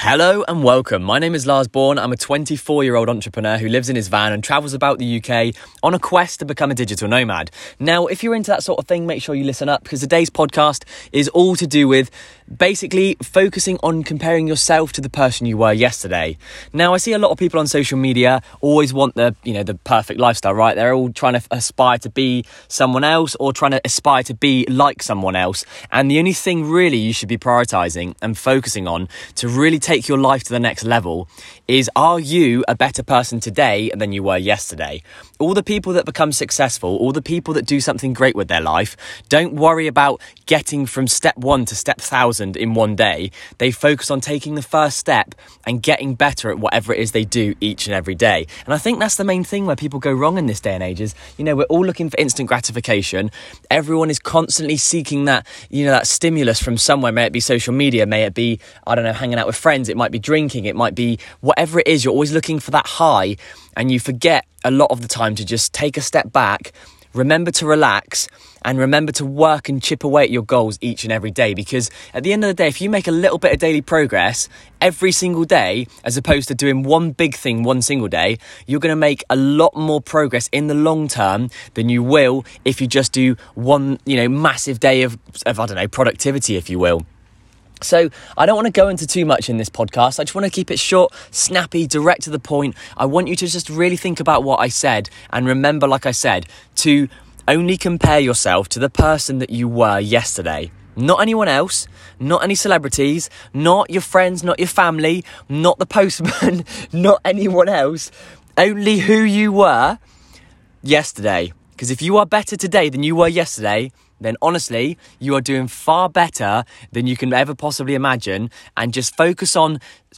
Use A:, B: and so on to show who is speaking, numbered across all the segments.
A: Hello and welcome. My name is Lars Bourne. I'm a 24-year-old entrepreneur who lives in his van and travels about the UK on a quest to become a digital nomad. Now, if you're into that sort of thing, make sure you listen up because today's podcast is all to do with basically focusing on comparing yourself to the person you were yesterday. Now, I see a lot of people on social media always want the perfect lifestyle, right? They're all trying to aspire to be someone else or trying to aspire to be like someone else. And the only thing really you should be prioritizing and focusing on to really take your life to the next level is, are you a better person today than you were yesterday? All the people that become successful, all the people that do something great with their life, don't worry about getting from step 1 to step 1,000 in one day. They focus on taking the first step and getting better at whatever it is they do each and every day. And I think that's the main thing where people go wrong in this day and age is, we're all looking for instant gratification. Everyone is constantly seeking that, that stimulus from somewhere. May it be social media, may it be, hanging out with friends, it might be drinking, it might be whatever it is. You're always looking for that high and you forget a lot of the time to just take a step back, remember to relax and remember to work and chip away at your goals each and every day. Because at the end of the day, if you make a little bit of daily progress every single day, as opposed to doing one big thing one single day, you're going to make a lot more progress in the long term than you will if you just do one, massive day of productivity, if you will. So I don't want to go into too much in this podcast. I just want to keep it short, snappy, direct to the point. I want you to just really think about what I said and remember, like I said, to only compare yourself to the person that you were yesterday. Not anyone else, not any celebrities, not your friends, not your family, not the postman, not anyone else. Only who you were yesterday. Because if you are better today than you were yesterday, then honestly, you are doing far better than you can ever possibly imagine. And just focus on,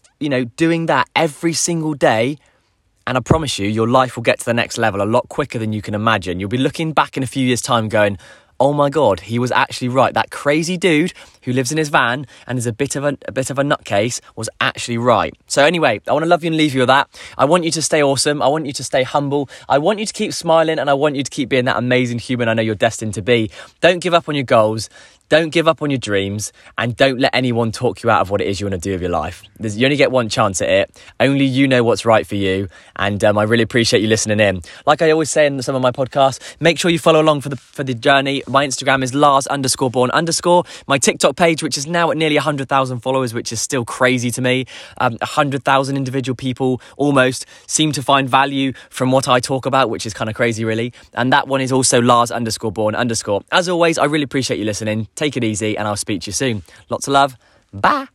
A: doing that every single day. And I promise you, your life will get to the next level a lot quicker than you can imagine. You'll be looking back in a few years' time going, oh my God, he was actually right. That crazy dude who lives in his van and is a bit of a nutcase was actually right. So anyway, I want to love you and leave you with that. I want you to stay awesome. I want you to stay humble. I want you to keep smiling and I want you to keep being that amazing human I know you're destined to be. Don't give up on your goals. Don't give up on your dreams and don't let anyone talk you out of what it is you want to do with your life. You only get one chance at it. Only you know what's right for you. And I really appreciate you listening in. Like I always say in some of my podcasts, make sure you follow along for the journey. My Instagram is Lars_Bourne_. My TikTok page, which is now at nearly 100,000 followers, which is still crazy to me. 100,000 individual people almost seem to find value from what I talk about, which is kind of crazy, really. And that one is also Lars_Bourne_. As always, I really appreciate you listening. Take it easy and I'll speak to you soon. Lots of love. Bye.